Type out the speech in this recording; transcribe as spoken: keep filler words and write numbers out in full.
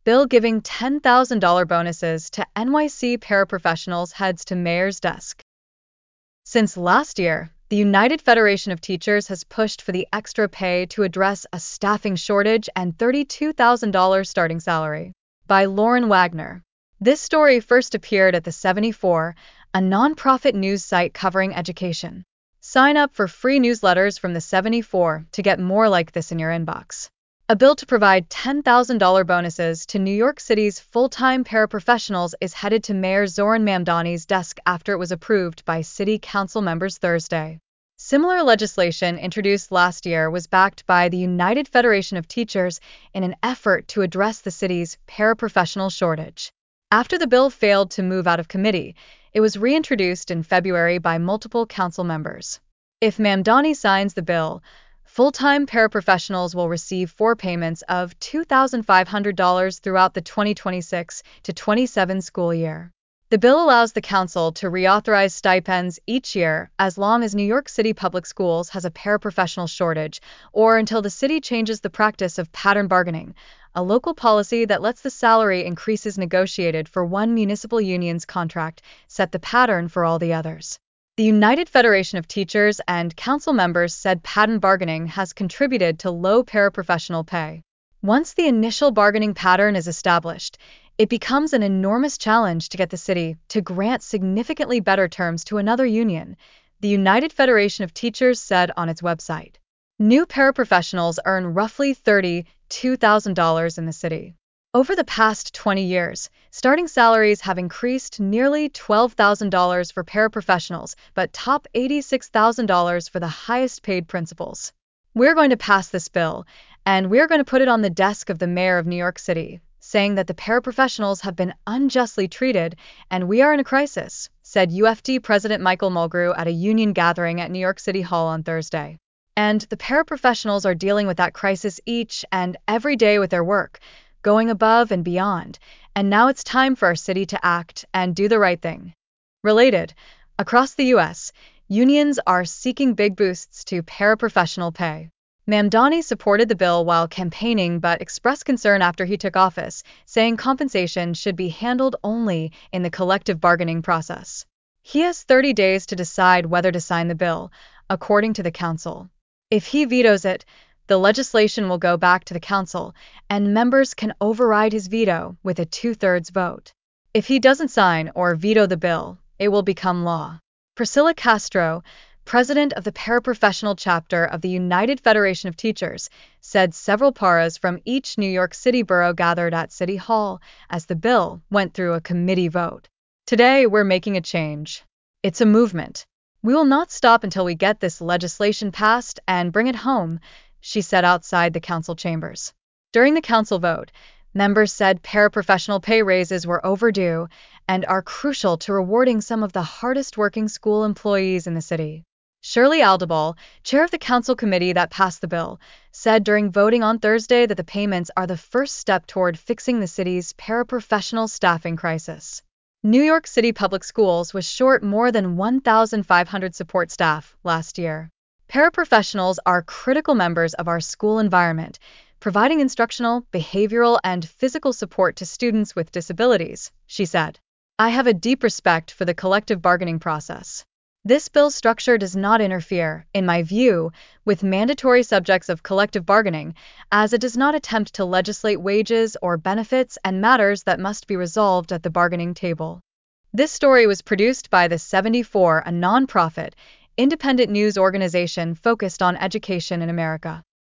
Bill giving ten thousand dollars bonuses to N Y C paraprofessionals heads to mayor's desk. Since last year, the United Federation of Teachers has pushed for the extra pay to address a staffing shortage and thirty-two thousand dollars starting salary. By Lauren Wagner. This story first appeared at The seventy-four, a nonprofit news site covering education. Sign up for free newsletters from The seventy-four to get more like this in your inbox. A bill to provide ten thousand dollars bonuses to New York City's full-time paraprofessionals is headed to Mayor Zohran Mamdani's desk after it was approved by City Council members Thursday. Similar legislation introduced last year was backed by the United Federation of Teachers in an effort to address the city's paraprofessional shortage. After the bill failed to move out of committee, it was reintroduced in February by multiple council members. If Mamdani signs the bill, full-time paraprofessionals will receive four payments of two thousand five hundred dollars throughout the twenty twenty-six to twenty-seven school year. The bill allows the council to reauthorize stipends each year as long as New York City Public Schools has a paraprofessional shortage or until the city changes the practice of pattern bargaining, a local policy that lets the salary increases negotiated for one municipal union's contract set the pattern for all the others. The United Federation of Teachers and council members said pattern bargaining has contributed to low paraprofessional pay. Once the initial bargaining pattern is established, it becomes an enormous challenge to get the city to grant significantly better terms to another union, the United Federation of Teachers said on its website. New paraprofessionals earn roughly thirty-two thousand dollars in the city. Over the past twenty years, starting salaries have increased nearly twelve thousand dollars for paraprofessionals, but top eighty-six thousand dollars for the highest paid principals. We're going to pass this bill, and we're going to put it on the desk of the mayor of New York City, saying that the paraprofessionals have been unjustly treated and we are in a crisis, said U F T President Michael Mulgrew at a union gathering at New York City Hall on Thursday. And the paraprofessionals are dealing with that crisis each and every day with their work, going above and beyond, and now it's time for our city to act and do the right thing. Related, across the U S, unions are seeking big boosts to paraprofessional pay. Mamdani supported the bill while campaigning but expressed concern after he took office, saying compensation should be handled only in the collective bargaining process. He has thirty days to decide whether to sign the bill, according to the council. If he vetoes it, the legislation will go back to the council, and members can override his veto with a two-thirds vote. If he doesn't sign or veto the bill, it will become law. Priscilla Castro, president of the paraprofessional chapter of the United Federation of Teachers, said several paras from each New York City borough gathered at City Hall as the bill went through a committee vote. Today, we're making a change. It's a movement. We will not stop until we get this legislation passed and bring it home, she said outside the council chambers. During the council vote, members said paraprofessional pay raises were overdue and are crucial to rewarding some of the hardest-working school employees in the city. Shirley Aldebal, chair of the council committee that passed the bill, said during voting on Thursday that the payments are the first step toward fixing the city's paraprofessional staffing crisis. New York City Public Schools was short more than one thousand five hundred support staff last year. Paraprofessionals are critical members of our school environment, providing instructional, behavioral, and physical support to students with disabilities, she said. I have a deep respect for the collective bargaining process. This bill's structure does not interfere, in my view, with mandatory subjects of collective bargaining, as it does not attempt to legislate wages or benefits and matters that must be resolved at the bargaining table. This story was produced by The seventy-four, a nonprofit, independent news organization focused on education in America.